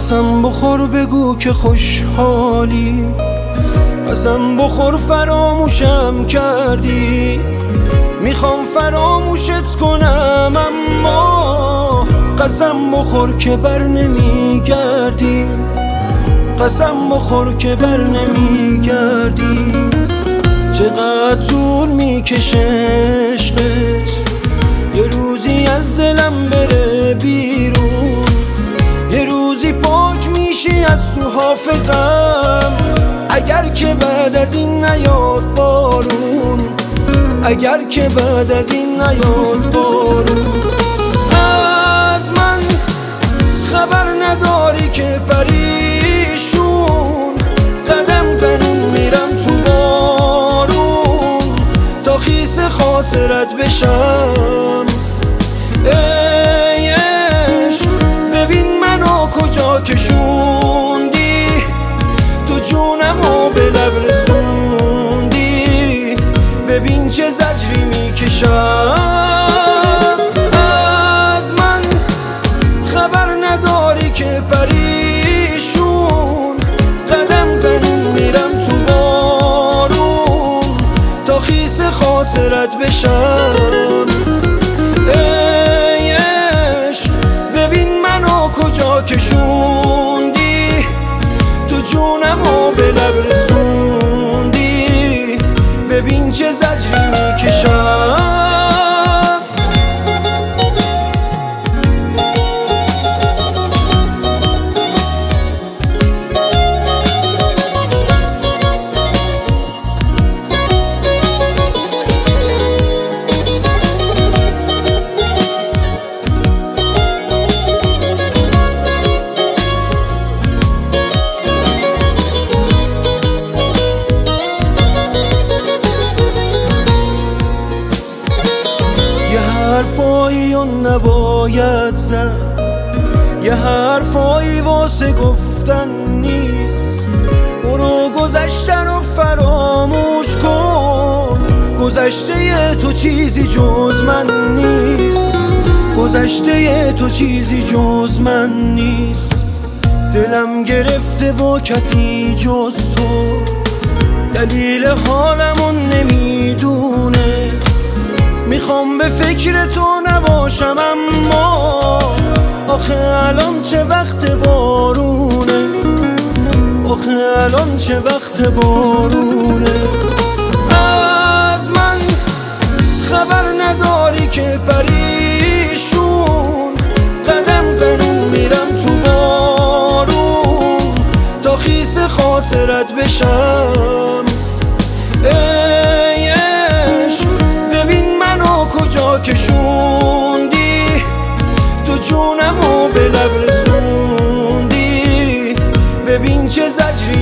قسم بخور بگو که خوشحالی، قسم بخور فراموشم کردی. میخوام فراموشت کنم اما قسم بخور که بر نمیگردی، قسم بخور که بر نمیگردی. چقدر طول میکشه عشقت، یه روزی از دلم بره بیرون، یه روزی پاک میشی از تو حافظم. اگر که بعد از این نیاد بارون، اگر که بعد از این نیاد بارون. از من خبر نداری که پریشون قدم زنون میرم تو بارون تا خیس خاطرت بشم. ای عشق ببین منو کجا کشوندی، تو جونمو به لب رسوندی. ببین چه زجری میکشم. از من خبر نداری که پریشون قدم زنون میرم تو بارون تا خیس خاطرت بشم. ای عشق ببین منو کجا کشوندی، تو جونمو به لب رسوندی. ببین چه زجری میکشم. حرفایی نباید زد، یه حرفایی واسه گفتن نیست. برو گذشته رو فراموش کن، گذشته تو چیزی جز من نیست، گذشته تو چیزی جز من نیست. دلم گرفته و کسی جز تو دلیل حالمون نمیدونه. میخوام به فکر تو نباشم اما آخه الان چه وقت بارونه، آخه الان چه وقت بارونه. از من خبر نداری که پریشون قدم زنون میرم تو بارون تا خیس خاطرت بشم. ای عشق ببین منو کجا کشوندی، تو جونمو به لب رسوندی. ببین چه زجری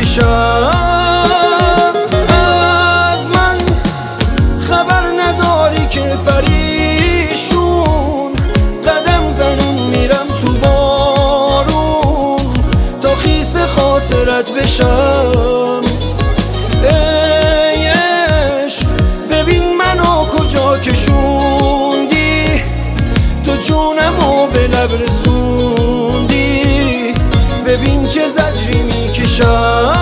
میکشم. از من خبر نداری که پریشون قدم زنون میرم تو بارون تا خیس خاطرت بشم. ای عشق ببین منو کجا کشوندی، تو جونمو به لب رسوندی. ببین چه زجری میکشم.